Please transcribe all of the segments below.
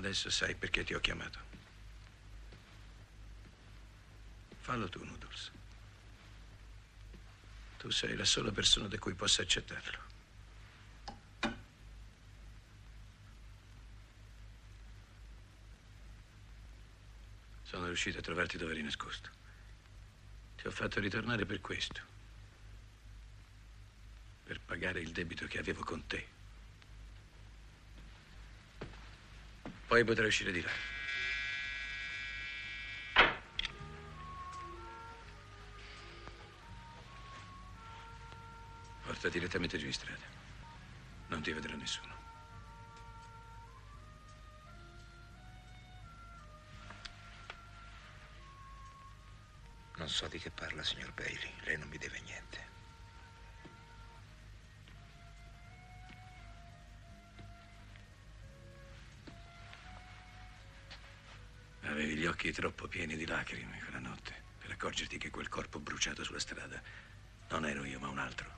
Adesso sai perché ti ho chiamato. Fallo tu, Noodles. Tu sei la sola persona da cui possa accettarlo. Sono riuscito a trovarti dove eri nascosto. Ti ho fatto ritornare per questo. Per pagare il debito che avevo con te. Poi potrai uscire di là. Porta direttamente giù in strada. Non ti vedrà nessuno. Non so di che parla, signor Bailey. Lei non mi deve niente. Avevi gli occhi troppo pieni di lacrime quella notte per accorgerti che quel corpo bruciato sulla strada non ero io, ma un altro.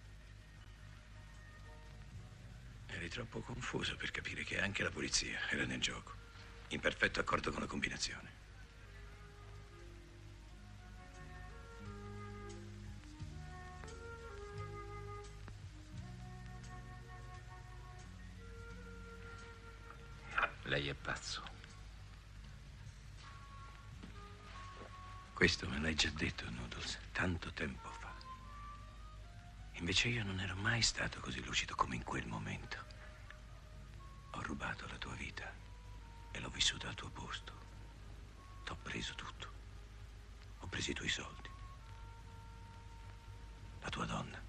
Eri troppo confuso per capire che anche la polizia era nel gioco, in perfetto accordo con la combinazione. Lei è pazzo. Questo me l'hai già detto, Noodles, tanto tempo fa. Invece io non ero mai stato così lucido come in quel momento. Ho rubato la tua vita e l'ho vissuta al tuo posto. T'ho preso tutto. Ho preso i tuoi soldi. La tua donna.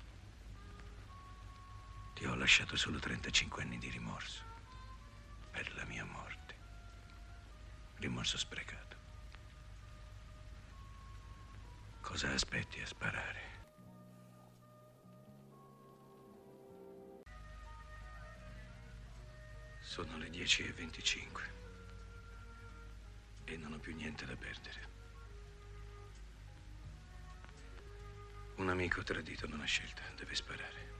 Ti ho lasciato solo 35 anni di rimorso per la mia morte. Rimorso sprecato. Cosa aspetti a sparare? Sono le 10:25 e non ho più niente da perdere. Un amico tradito non ha scelta, deve sparare.